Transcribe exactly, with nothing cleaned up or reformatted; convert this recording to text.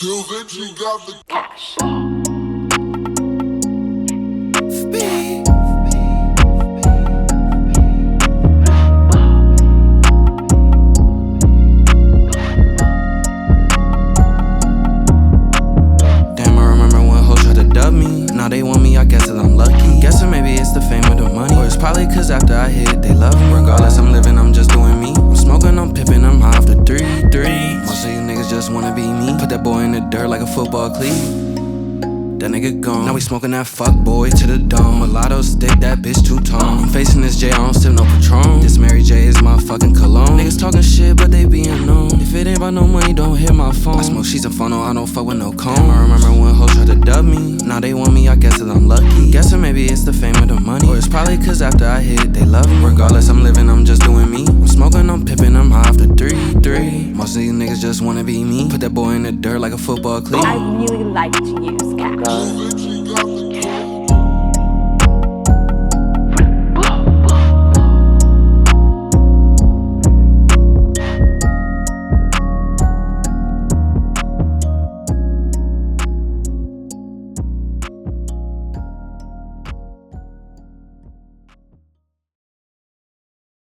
Till then she got the Cash. Speed. Damn, I remember when hoes tried to dub me. Now they want me, I guess that I'm lucky. Guessing maybe it's the fame or the money, or it's probably cause after I hit, they love me. Regardless, I'm living, I'm just doing me. I'm smoking, I'm pippin', I'm high off the three, three. Most of you niggas just wanna be me. Put that boy in the dirt like a football cleat. That nigga gone. Now we smoking that fuck boy to the dome. Mulatto stick, that bitch two-tone. I'm facing this J, I don't sip no Patron. This Mary J is my fucking cologne. Niggas talking shit, but they being known. If it ain't about no money, don't hit my phone. I smoke sheets and phono, I don't fuck with no cone. I remember when hoes tried to dub me. Now they want me, I guess that I'm lucky. Guessing maybe it's the fame or the money, or it's probably cause after I hit, they love me. Regardless, I'm living, I'm just doing me. I'm smoking, I'm pippin', I'm high off the three, three. Most of these niggas just wanna be me. Put that boy in the dirt like a football cleat. I really like to use cash. Till then she got the